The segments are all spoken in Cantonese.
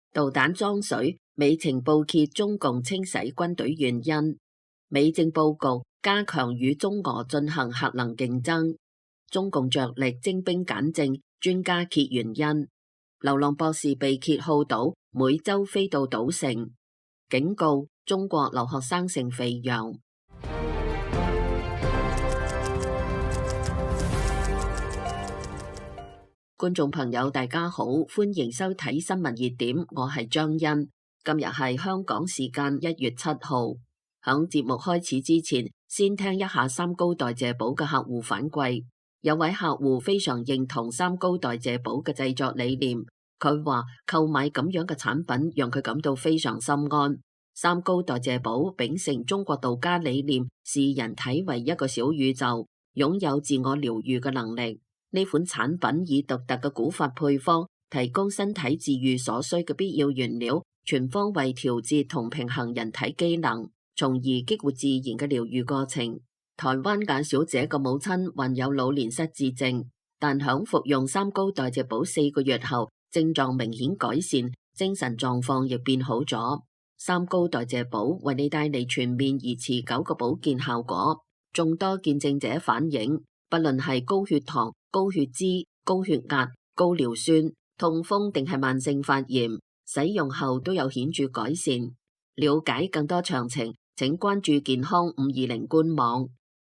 導彈裝水，美情報揭中共清洗軍隊原因。美政佈局加強與中俄進行核能競爭。中共着力精兵簡政，專家揭原因。流浪博士被揭好賭，每周飛到賭城。警告中國留學生成肥羊。觀眾朋友大家好，歡迎收睇新聞熱點，我係張欣。今日係香港時間1月7號。響節目開始之前，先聽一下三高代謝寶嘅客戶反饋。有位客戶非常認同三高代謝寶嘅製作理念，佢話購買咁樣嘅產品讓佢感到非常心安。三高代謝寶秉承中國道家理念，視人體為一個小宇宙，擁有自我療愈嘅能力。呢款產品以獨特嘅古法配方，提供身體自愈所需嘅必要原料，全方位調節同平衡人體機能，從而激活自然嘅療愈過程。台灣簡小姐嘅母親患有老年失智症，但響服用三高代謝寶4個月後，症狀明顯改善，精神狀況亦變好咗。三高代謝寶為你帶嚟全面而持久嘅保健效果。眾多見證者反映，不論係高血糖、高血脂、高血壓、高尿酸、痛風定係慢性發炎，使用後都有顯著改善。了解更多詳情，請關注健康520官網。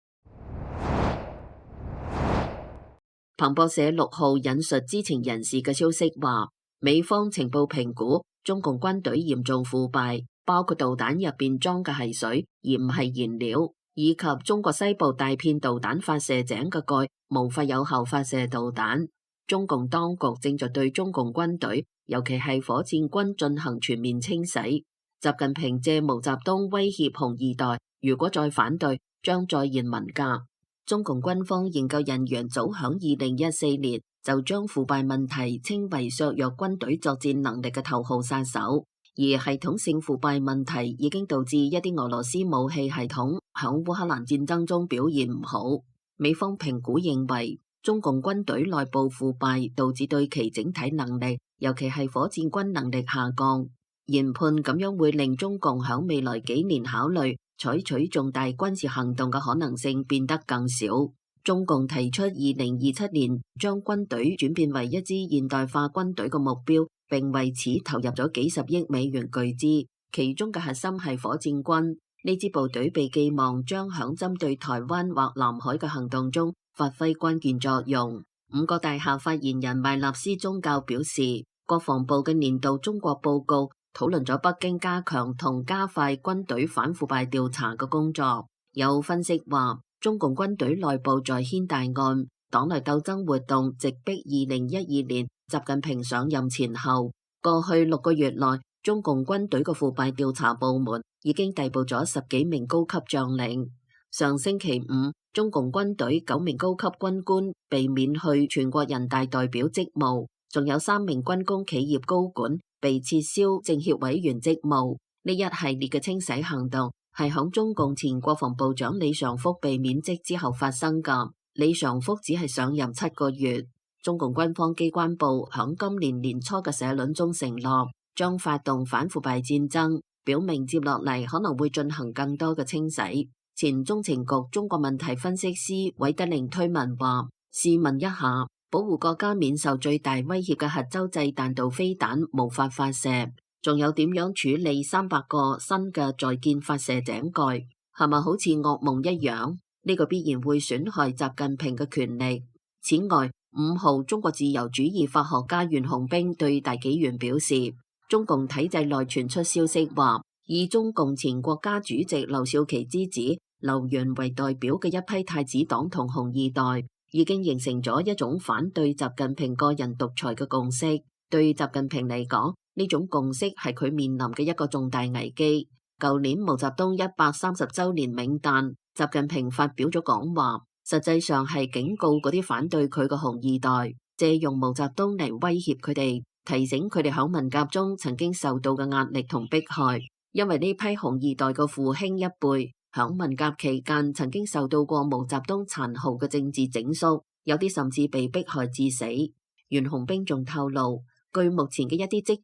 彭博社6號引述知情人士嘅消息話，美方情報評估中共軍隊嚴重腐敗，包括導彈入邊裝嘅係水而唔係燃料，以及中國西部大片導彈發射井嘅蓋無法有效發射導彈。中共當局正在對中共軍隊，尤其係火箭軍進行全面清洗。習近平借毛澤東威脅紅二代，如果再反對，將再現文革。中共軍方研究人員早響2014年就將腐敗問題稱為削弱軍隊作戰能力嘅頭號殺手，而系統性腐敗問題已經導致一啲俄羅斯武器系統響烏克蘭戰爭中表現唔好。美方評估認為，中共軍隊內部腐敗導致對其整體能力，尤其係火箭軍能力下降。研判咁樣會令中共響未來幾年考慮採取重大軍事行動嘅可能性變得更少。中共提出2027年將軍隊轉變為一支現代化軍隊嘅目標，並為此投入咗幾十億美元巨資，其中嘅核心係火箭軍。呢支部隊被寄望將響針對台灣或南海嘅行動中發揮關鍵作用。5個大廈發言人邁納斯宗教表示，國防部嘅年度中國報告討論咗北京加強同加快軍隊反腐敗調查嘅工作。有分析話，中共軍隊內部在掀大案，黨內鬥爭活動直逼2012年習近平上任前後。過去6個月內，中共軍隊嘅腐敗調查部門已經逮捕咗10幾名高級將領。上星期5，中共軍隊9名高級軍官被免去全國人大代表職務，仲有3名軍工企業高管被撤銷政協委員職務。呢一系列嘅清洗行動係響中共前國防部長李尚福被免職之後發生㗎。李尚福只係上任7個月。中共軍方機關部響今年年初嘅社論中承諾，將發動反腐敗戰爭，表明接落嚟可能會進行更多嘅清洗。前中情局中國問題分析師韋德寧推文話：試問一下，保護國家免受最大威脅嘅核洲際彈道飛彈無法發射，仲有點樣處理300個新嘅在建發射井蓋？係咪好似噩夢一樣？呢個必然會損害習近平嘅權力。此外，5號中國自由主義法學家袁洪兵對大紀元表示，中共體制內傳出消息話，以中共前國家主席劉少奇之子劉源為代表嘅一批太子黨同紅二代，已經形成咗一種反對習近平個人獨裁嘅共識。對習近平嚟講，呢種共識係佢面臨嘅一個重大危機。舊年毛澤東130週年冥誕，習近平發表咗講話，實際上係警告嗰啲反對佢嘅紅二代，借用毛澤東嚟威脅佢哋，提醒佢哋喺文革中曾經受到嘅壓力同迫害。因為呢批紅二代嘅父兄一輩響文革期間曾經受到過毛澤東殘酷嘅政治整肅，有啲甚至被迫害致死。袁洪兵仲透露，據目前嘅一啲跡象，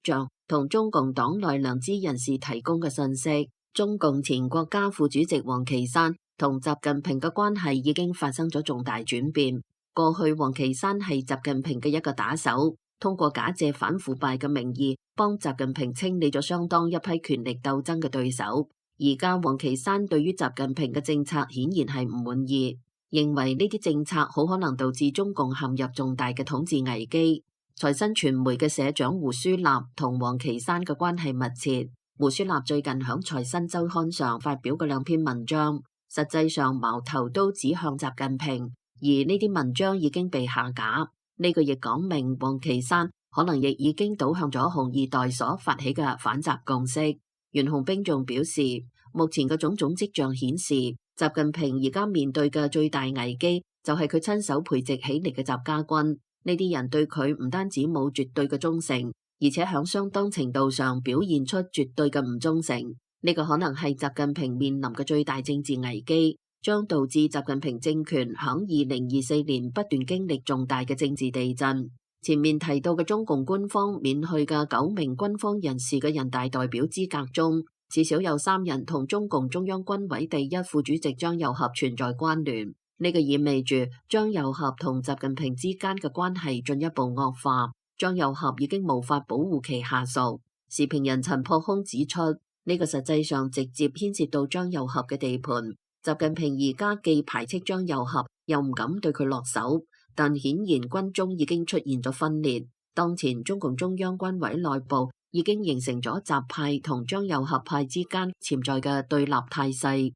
同中共黨內良知人士提供嘅信息。中共前國家副主席王岐山同習近平嘅關係已經發生咗重大轉變。過去王岐山係習近平嘅一個打手，通過假借反腐敗嘅名義，幫習近平清理咗相當一批權力鬥爭嘅對手。而家王岐山對於習近平嘅政策顯然係唔滿意，認為呢啲政策好可能導致中共陷入重大嘅統治危機。財新傳媒嘅社長胡舒立同王岐山嘅關係密切。胡舒立最近響財新周刊上發表嘅兩篇文章，實際上矛頭都指向習近平，而呢啲文章已經被下架。呢個亦講明王岐山可能亦已經倒向咗紅二代所發起嘅反習共識。袁洪兵仲表示，目前嘅種種跡象顯示，習近平而家面對嘅最大危機就係佢親手培植起嚟嘅習家軍。呢啲人對佢唔單止冇絕對嘅忠誠，而且響相當程度上表現出絕對嘅唔忠誠。呢個可能係習近平面臨嘅最大政治危機，將導致習近平政權響2024年不斷經歷重大嘅政治地震。前面提到嘅中共官方免去嘅9名軍方人士嘅人大代表資格中，至少有3人同中共中央軍委第一副主席張又俠存在關聯。呢個意味住張又俠同習近平之間嘅關係進一步惡化。張又俠已經無法保護其下屬。時評人陳破空指出，呢個實際上直接牽涉到張又俠嘅地盤。習近平而家既排斥張又俠，又唔敢對佢落手，但顯然軍中已經出現咗分裂。當前中共中央軍委內部已經形成咗習派同張又俠派之間潛在嘅對立態勢。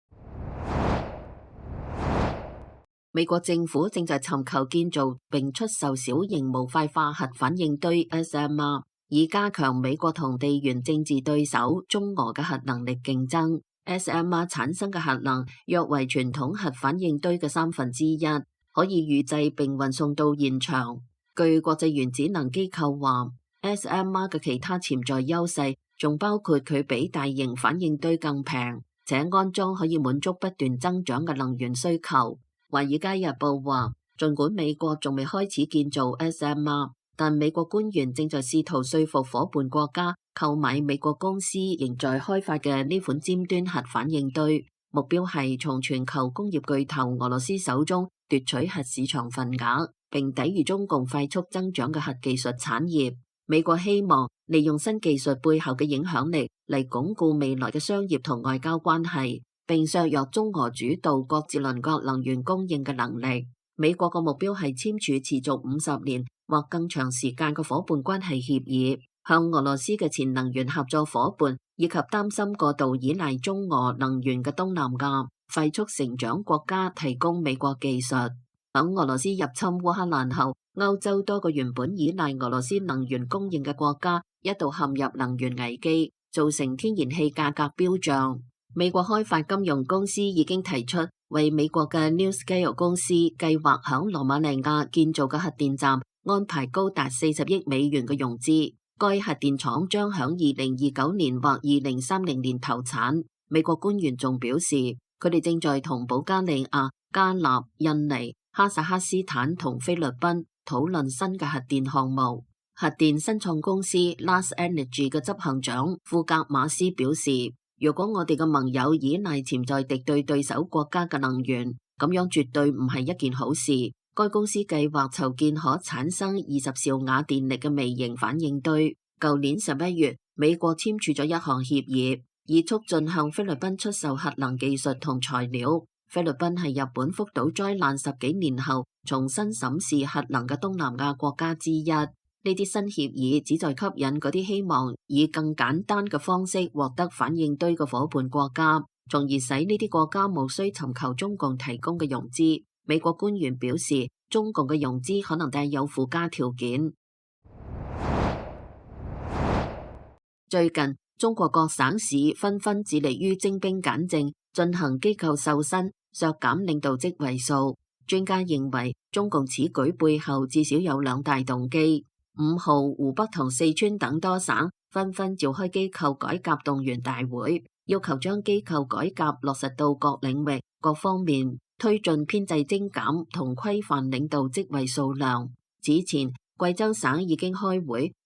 美國政府正在尋求建造並出售小型模塊化核反應堆 SMR， 以加強美國同地緣政治對手中俄嘅核能力競爭。SMR 產生嘅核能約為傳統核反應堆嘅1/3，可以預製並運送到現場。據國際原子能機構話， SMR 嘅其他潛在優勢仲包括佢比大型反應堆更平，且安裝可以滿足不斷增長嘅能源需求。華爾街日報話，儘管美國仲未開始建造 SMR， 但美國官員正在試圖說服夥伴國家購買美國公司仍在開發嘅呢款尖端核反應堆，目標係從全球工業巨頭俄羅斯手中奪取核市場份額，並抵禦中共快速增長嘅核技術產業。美國希望利用新技術背後嘅影響力嚟鞏固未來嘅商業同外交關係，並削弱中俄主導各自鄰國能源供應嘅能力。美國嘅目標係簽署持續50年或更長時間嘅夥伴關係協議，向俄羅斯嘅前能源合作夥伴以及擔心過度依賴中俄能源嘅東南亞快速成長國家提供美國技術。等俄羅斯入侵烏克蘭後，歐洲多個原本依賴俄羅斯能源供應嘅國家一度陷入能源危機，造成天然氣價格飆漲。美國開發金融公司已經提出為美國嘅 NuScale 公司計劃響羅馬尼亞建造嘅核電站安排高達40億美元嘅融資。該核電廠將響2029年或2030年投產。美國官員仲表示，佢哋正在同保加利亞、加納、印尼、哈薩克斯坦同菲律賓討論新嘅核電項目。核電新創公司 Last Energy 嘅執行長庫格馬斯表示，如果我哋嘅盟友依賴潛在敵對手國家嘅能源，咁樣絕對唔係一件好事。該公司計劃籌建可產生20兆瓦電力嘅微型反應堆。舊年11月，美國簽署咗一項協議，以促進向菲律賓出售核能技術同材料。菲律賓係日本福島災難10幾年後重新審視核能嘅東南亞國家之一。呢啲新協議旨在吸引嗰啲希望以更簡單嘅方式獲得反應堆嘅夥伴國家，從而使呢啲國家無需尋求中共提供嘅融資。美國官員表示，中共嘅融資可能帶有附加條件。最近，中國各省市紛紛致力於精兵簡政，進行機構瘦身，削減領導職位數。專家認為，中共此舉背後至少有2大動機。5號，湖北同四川等多省紛紛召開機構改革動員大會，要求將機構改革落實到各領域、各方面，推進編制精簡同規範領導職位數量。此前，貴州省已經開會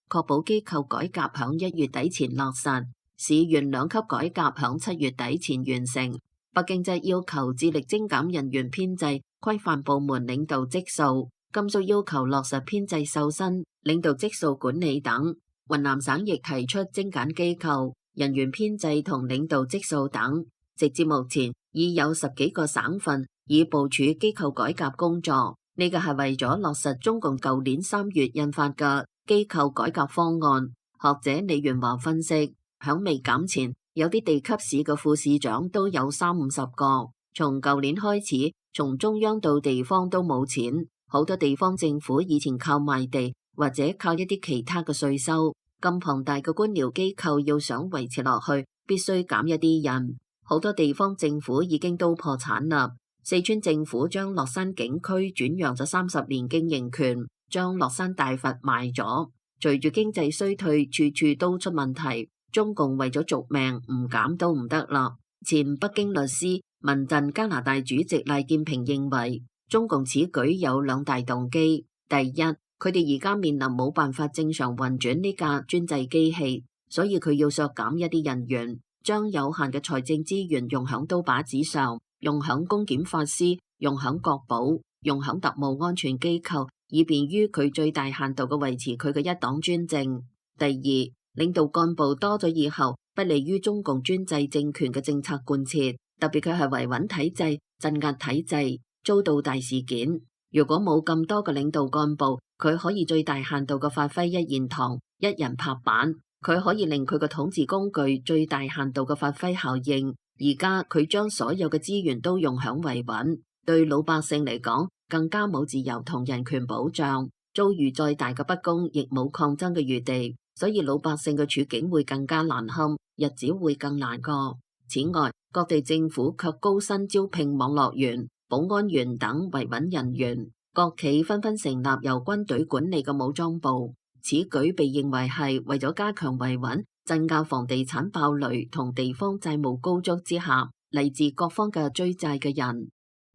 確保機構改革響1月底前落實，市縣兩級改革響7月底前完成。北京則要求致力精簡人員編制，規範部門領導職數。甘肅要求落實編制瘦身、領導職數管理等。雲南省亦提出精簡機構人員編制同領導職數等。直至目前，已有10幾個省份已部署機構改革工作。呢個係為咗落實中共舊年3月印發嘅機構改革方案。學者李元華分析，響未減前，有啲地級市嘅副市長都有30-50個。從舊年開始，從中央到地方都冇錢。好多地方政府以前靠賣地或者靠一啲其他嘅稅收，咁龐大嘅官僚機構要想維持落去，必須減一啲人。好多地方政府已經都破產啦。四川政府將樂山景區轉讓咗30年經營權，將樂山大佛賣咗。隨住經濟衰退，處處都出問題，中共為咗續命，唔減都唔得啦。前北京律師、民陣加拿大主席賴建平認為，中共此舉有2大動機。第一，佢哋而家面臨冇辦法正常運轉呢架專制機器，所以佢要削減一啲人員，將有限嘅財政資源用響刀把子上，用響公檢法師，用響國保，用響特務安全機構，以便於佢最大限度嘅維持佢嘅一黨專政。第二，領導幹部多咗以後，不利於中共專制政權嘅政策貫徹，特別佢係維穩體制、鎮壓體制。遭到大事件，如果冇咁多嘅領導幹部，佢可以最大限度嘅發揮一言堂、一人拍板，佢可以令佢嘅統治工具最大限度嘅發揮效應。而家佢將所有嘅資源都用響維穩，對老百姓嚟講更加冇自由同人權保障，遭遇再大嘅不公亦冇抗爭嘅餘地，所以老百姓嘅處境會更加難堪，日子會更難過。此外，各地政府卻高薪招聘網絡員、保安員等維穩人員，國企紛紛成立由軍隊管理嘅武裝部。此舉被認為係為咗加強維穩、鎮壓房地產暴雷同地方債務高築之下嚟自各方嘅追債嘅人。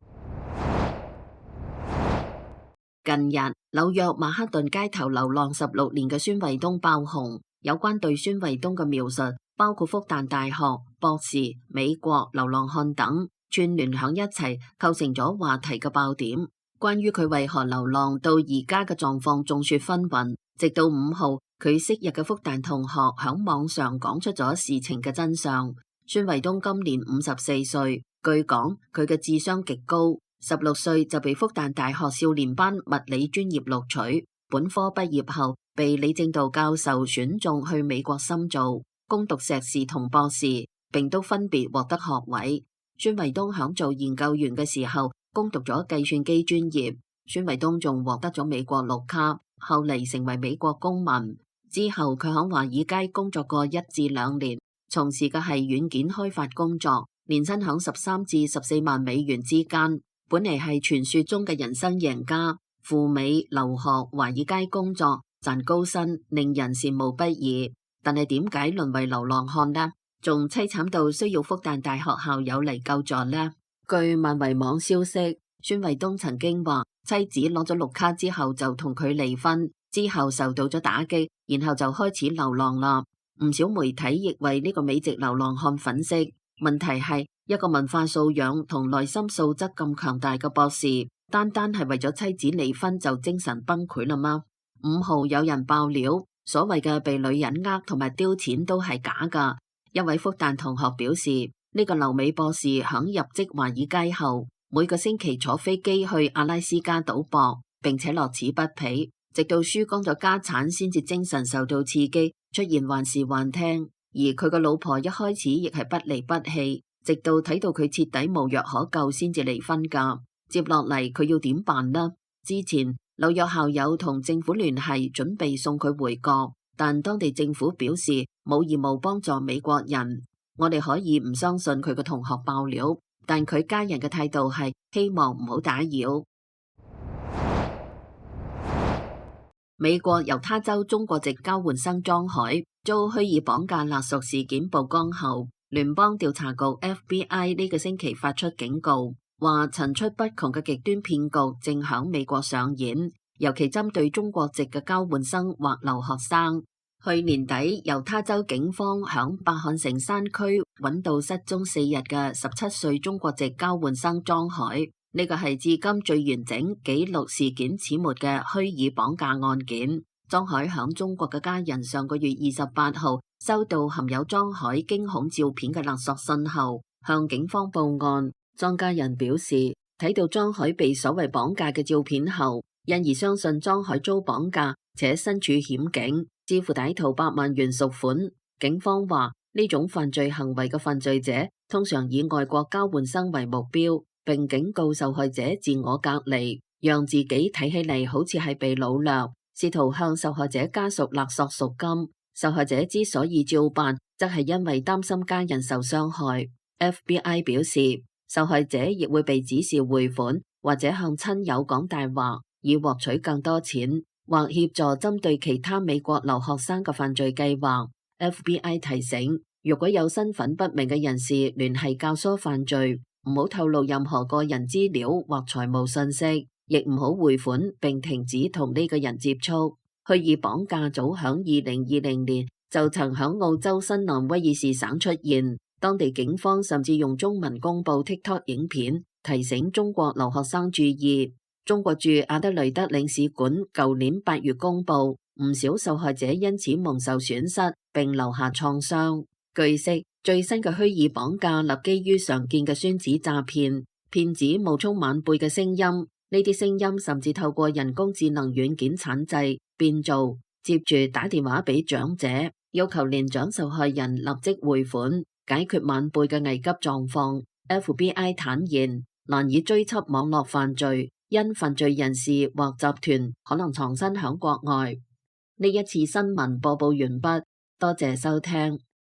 近日，紐約曼克頓街頭流浪16年嘅孫衛東爆紅，有關對孫衛東嘅描述，包括復旦大學、博士、美國、流浪漢等。串聯響一齊，構成咗話題嘅爆點。關於佢為何流浪到而家嘅狀況眾說紛紜，直到5號，佢昔日嘅復旦同學響網上講出咗事情嘅真相。孫衛東今年54歲，據講佢嘅智商極高，16歲就被復旦大學少年班物理專業錄取，本科畢業後被李政道教授選中去美國深造，攻讀碩士同博士，並都分別獲得學位。孫衛東響做研究員嘅時候，攻讀咗計算機專業。孫衛東仲獲得咗美國綠卡，後嚟成為美國公民。之後佢響華爾街工作過1至2年，從事嘅係軟件開發工作，年薪響13至14萬美元之間。本嚟係傳說中嘅人生贏家，赴美留學、華爾街工作，賺高薪，令人羨慕不已。但係點解淪為流浪漢呢？仲淒慘到需要復旦大學校友嚟救助呢？據萬維網消息，孫衛東曾經話妻子攞咗綠卡之後就同佢離婚，之後受到咗打擊，然後就開始流浪啦。唔少媒體亦為呢個美籍流浪漢粉飾。問題係一個文化素養同內心素質咁強大嘅博士，單單係為咗妻子離婚就精神崩潰啦嗎？5號有人爆料，所謂嘅被女人呃同埋丟錢都係假噶。一位復旦同學表示，呢個留美博士響入職華爾街後，每個星期坐飛機去阿拉斯加賭博，並且樂此不疲，直到輸光咗家產先至精神受到刺激，出現幻視幻聽。而佢個老婆一開始亦係不離不棄，直到睇到佢徹底無藥可救先至離婚噶。接落嚟佢要點辦呢？之前紐約校友同政府聯繫，準備送佢回國。但當地政府表示冇義務幫助美國人。我哋可以唔相信佢嘅同學爆料，但佢家人嘅態度係希望唔好打擾。美國猶他州中國籍交換生莊海遭虛擬綁架勒索事件曝光後，聯邦調查局 FBI 呢個星期發出警告，話層出不窮嘅極端騙局正響美國上演。 尤其針對中國籍嘅交換生或留學生。去年底，猶他州警方響伯漢城山區揾到失蹤4日嘅17歲中國籍交換生莊海，呢個係至今最完整記錄事件始末嘅虛擬綁架案件。莊海響中國嘅家人上個月28號收到含有莊海驚恐照片嘅勒索信後，向警方報案。莊家人表示，睇到莊海被所謂綁架嘅照片後，因而相信莊海遭綁架且身處險境，支付歹徒8萬元贖款。警方話，呢種犯罪行為嘅犯罪者通常以外國交換生為目標，並警告受害者自我隔離，讓自己睇起嚟好似係被擄掠，試圖向受害者家屬勒索贖金。受害者之所以照辦，則係因為擔心家人受傷害。FBI 表示，受害者亦會被指示匯款或者向親友講大話，以獲取更多錢，或協助針對其他美國留學生嘅犯罪計劃。FBI 提醒，如果有身份不明嘅人士聯繫教唆犯罪，唔好透露任何個人資料或財務信息，亦唔好匯款並停止同呢個人接觸。虛擬綁架早響2020年就曾響澳洲新南威爾士省出現，當地警方甚至用中文公布 TikTok 影片，提醒中國留學生注意。中國駐阿德雷德領事館舊年8月公布，唔少受害者因此蒙受損失並留下創傷。據悉，最新嘅虛擬綁架立基於常見嘅孫子詐騙，騙子冒充晚輩嘅聲音，呢啲聲音甚至透過人工智能軟件產製變造，接住打電話俾長者，要求年長受害人立即匯款，解決晚輩嘅危急狀況。FBI 坦言，難以追緝網絡犯罪，因犯罪人士或集團可能藏身響國外。呢一次新聞播報完畢，多謝收聽。